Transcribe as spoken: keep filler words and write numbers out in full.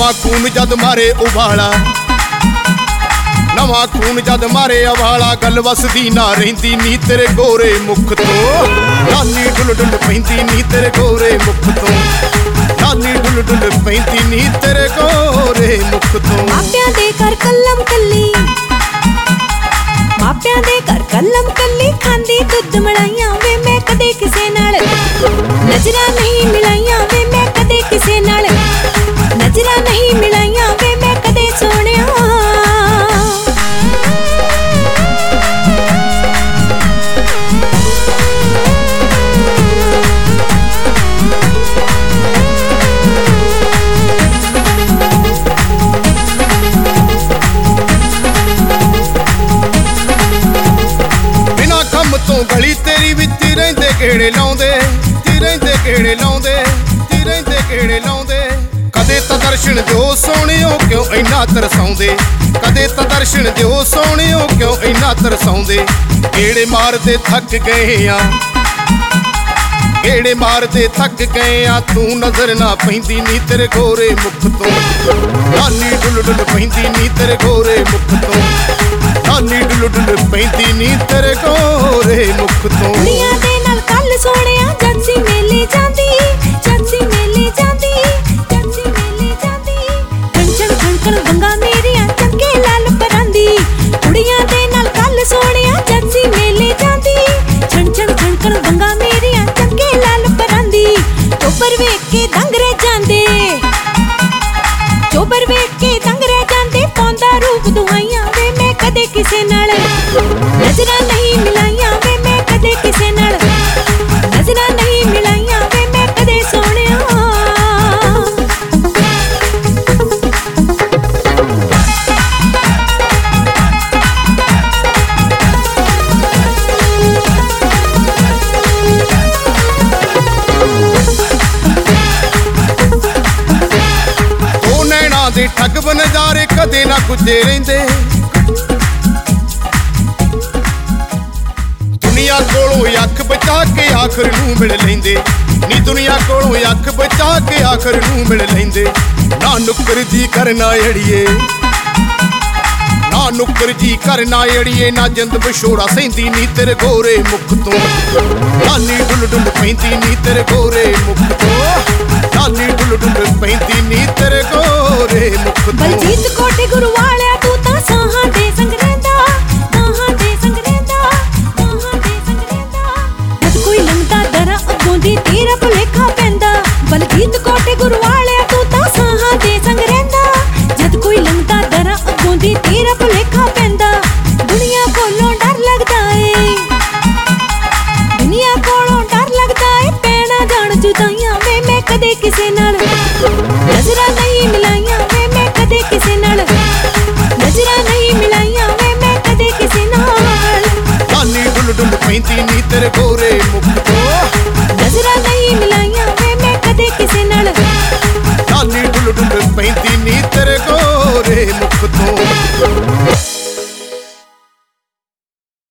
ਨਵਾਂ ਖੂਨ ਜਦ ਮਾਰੇ ਉਬਾਲਾ, ਨਵਾਂ ਖੂਨ ਜਦ ਮਾਰੇ ਉਬਾਲਾ, ਗੱਲ ਵਸਦੀ ਨਾ ਰਹਿੰਦੀ ਨੀ ਤੇਰੇ ਗੋਰੇ ਮੁਖ ਤੋਂ। ਲਾਲੀ ਡੁੱਲ ਡੁੱਲ ਪੈਂਦੀ ਨੀ ਤੇਰੇ ਗੋਰੇ ਮੁਖ ਤੋਂ, ਲਾਲੀ ਡੁੱਲ ਡੁੱਲ ਪੈਂਦੀ ਨੀ ਤੇਰੇ ਗੋਰੇ ਮੁਖ ਤੋਂ। ਮਾਪਿਆਂ ਦੇ ਘਰ ਕਲਮ ਕੱਲੀ, ਮਾਪਿਆਂ ਦੇ ਘਰ ਕਲਮ ਕੱਲੀ, ਖਾਂਦੀ ਦੁੱਧ ਮਲਾਈਆਂ ਵੇ ਮੈਂ ਕਦੇ ਕਿਸੇ ਨਾਲ ਨਜ਼ਰਾਂ ਨਹੀਂ ਮਿਲਾਈਆਂ ਵੇ ਮੈਂ ਕਦੇ ਕਿਸੇ ਨਾਲ ਨਜ਼ਰਾਂ ਨਹੀਂ ਮਿਲਾਈਆਂ ਵੇ ਮੈਂ ਕਦੇ ਸੋਹਣਿਆ। ਗਲੀ ਤੇਰੀ ਵਿੱਚ ਰਹਿੰਦੇ ਕਿਹੜੇ ਲਾਉਂਦੇ, ਤੀ ਰਹਿੰਦੇ ਕਿਹੜੇ ਲਾਉਂਦੇ, ਤੀ ਰਹਿੰਦੇ ਕਿਹੜੇ ਲਾਉਂਦੇ। ਕਦੇ ਤਾਂ ਦਰਸ਼ਨ ਦਿਓ ਸੋਹਣਿਓ ਕਿਉਂ ਇੰਨਾ ਤਰਸਾਉਂਦੇ, ਕਦੇ ਤਾਂ ਦਰਸ਼ਨ ਦਿਓ ਸੋਹਣਿਓ ਕਿਉਂ ਇੰਨਾ ਤਰਸਾਉਂਦੇ। ਗੇੜੇ ਮਾਰਦੇ ਥੱਕ ਗਏ ਆ, ਗੇੜੇ ਮਾਰਦੇ ਥੱਕ ਗਏ ਆ, ਤੂੰ ਨਜ਼ਰ ਨਾ ਪੈਂਦੀ ਨੀ ਤੇਰੇ ਗੋਰੇ ਮੁਖ ਤੋਂ। ਲਾਲੀ ਡੁੱਲ ਡੁੱਲ ਪੈਂਦੀ ਨੀ ਤੇਰੇ ਗੋਰੇ ਮੁਖ ਤੋਂ, ਲਾਲੀ ਡੁੱਲ ਡੁੱਲ ਪੈਂਦੀ ਨੀ ਤੇਰੇ ਗੋਰੇ ਮੁਖ ਤੋਂ। ਕੁੜੀਆਂ ਦੇ ਨਾਲ ਕੱਲ ਸੋਹਣਿਆ ਜਦ ਸੀ ਮੇਲੇ ਜਾਂਦੀ, ਜਦ ਸੀ ਮੇਲੇ ਜਾਂਦੀ, ਜਦ ਸੀ ਮੇਲੇ ਜਾਂਦੀ। ਕੰਚਨ ਖਣਕਣ ਵੰਗਾ ਮੇਰੀਆਂ ਚੰਗੇ ਲਾਲ ਪਰਾਂਦੀ, ਕੁੜੀਆਂ ਦੇ ਨਾਲ ਕੱਲ ਸੋਹਣਿਆ ਜਦ ਸੀ ਮੇਲੇ ਜਾਂਦੀ। ਛਣ ਛਣ ਖਣਕਣ ਵੰਗਾ ਮੇਰੀਆਂ ਚੰਗੇ ਲਾਲ ਪਰਾਂਦੀ। ਚੋਬਰ ਵੇਖ ਕੇ ਦੰਗ ਰਹਿ ਜਾਂਦੇ, ਚੋਬਰ ਵੇਖ ਕੇ ਦੰਗ ਰਹਿ ਜਾਂਦੇ। ਪਾਉਂਦਾ ਰੂਪ ਦੁਹਾਈਆਂ ਵੇ ਮੈਂ ਕਦੇ ਕਿਸੇ ਨਾਲ ਨਜ਼ਰਾਂ ਨਹੀਂ ਮਿਲਾਈਆਂ ਵੇ ਮੈਂ ਕਦੇ ਕਿਸੇ ਨਾਲ ਨਜ਼ਰਾਂ ਨਹੀਂ ਮਿਲਾਈਆਂ ਵੇ ਮੈਂ ਕਦੇ ਸੋਹਣਿਆ। ਉਹ ਨੈਣਾ ਦੇ ਠੱਗ ਬਨਜ਼ਾਰੇ ਕਦੇ ਨਾ ਗੁੱਜੇ ਰਹਿੰਦੇ, ਦੁਨੀਆ ਕੋਲੋਂ ਅੱਖ ਬਚਾ ਕੇ ਆਖਰ ਨੂੰ ਮਿਲ ਲੈਂਦੇ ਨੀ, ਦੁਨੀਆ ਕੋਲੋਂ ਅੱਖ ਬਚਾ ਕੇ ਆਖਰ ਨੂੰ ਮਿਲ ਲੈਂਦੇ। ਨਾ ਨੁੱਕਰ ਜੀ ਕਰਨਾ ਅੜੀਏ, ਨਾ ਨੁੱਕਰ ਜੀ ਕਰਨਾ ਅੜੀਏ, ਨਾ ਜਿੰਦ ਵਿਛੋੜਾ ਸਹਿੰਦੀ ਨੀ ਤੇਰੇ ਗੋਰੇ ਮੁਖ ਤੋਂ। ਲਾਲੀ ਡੁੱਲ ਡੁੱਲ ਪੈਂਦੀ ਨੀ ਤੇਰੇ ਗੋਰੇ ਮੁਖ ਤੋਂ, ਲਾਲੀ ਡੁੱਲ ਡੁੱਲ ਪੈਂਦੀ ਨੀ ਤੇਰੇ ਗੋਰੇ ਮੁਖ ਤੋਂ। ਬਲਜੀਤ ਕੋਟੇ ਗੁਰੂ ਵਾਲਿਆ ਤੂੰ ਤਾਂ ਸਾਹਾਂ ਦੇ ਸੰਗ ਰਹਿੰਦਾ, ਸਾਹਾਂ ਦੇ ਸੰਗ ਰਹਿੰਦਾ, ਸਾਹਾਂ ਦੇ ਸੰਗ ਰਹਿੰਦਾ। ਜਦ ਕੋਈ ਲੰਘਦਾ ਦਰਾਂ ਅੱਗੋਂ ਦੀ ਤੇਰਾ ਭੁਲੇਖਾ ਪੈਂਦਾ। ਬਲਜੀਤ ਕੋਟੇ ਗੁਰੂ ਵਾਲਿਆ ਤੂੰ ਤਾਂ ਸਾਹਾਂ ਦੇ ਸੰਗ ਰਹਿੰਦਾ, ਜਦ ਕੋਈ ਲੰਘਦਾ ਦਰਾਂ ਅੱਗੋਂ ਦੀ ਤੇਰਾ ਭੁਲੇਖਾ ਪੈਂਦਾ। ਦੁਨੀਆ ਕੋਲੋਂ ਡਰ ਲੱਗਦਾ ਏ, ਦੁਨੀਆ ਕੋਲੋਂ ਡਰ ਲੱਗਦਾ ਏ, ਪੈਣਾ ਜਾਣ ਜੁਦਾਈਆਂ ਵੇ ਮੈਂ ਕਦੇ ਕਿਸੇ ਨਾਲ ਨਜ਼ਰਾਂ ਨਹੀਂ ਮਿਲਾਈਆਂ ਵੇ ਮੈਂ ਕਦੇ ਕਿਸੇ ਨਾਲ ਨਜ਼ਰਾਂ ਨਹੀਂ ਮਿਲਾਈਆਂ ਵੇ ਮੈਂ ਕਦੇ ਕਿਸੇ ਨਾਲ। ਲਾਲੀ ਡੁੱਲ ਡੁੱਲ ਪੈਂਦੀ ਨੀ ਤੇਰੇ ਗੋਰੇ ਮੁਖ ਤੋਂ, ਨਜ਼ਰਾਂ ਨਹੀਂ ਮਿਲਾਈਆਂ ਵੇ ਮੈਂ ਕਦੇ ਕਿਸੇ ਨਾਲ ਲਾਲੀ ਡੁੱਲ ਡੁੱਲ ਪੈਂਦੀ ਨੀ ਤੇਰੇ ਗੋਰੇ ਮੁਖ ਤੋਂ।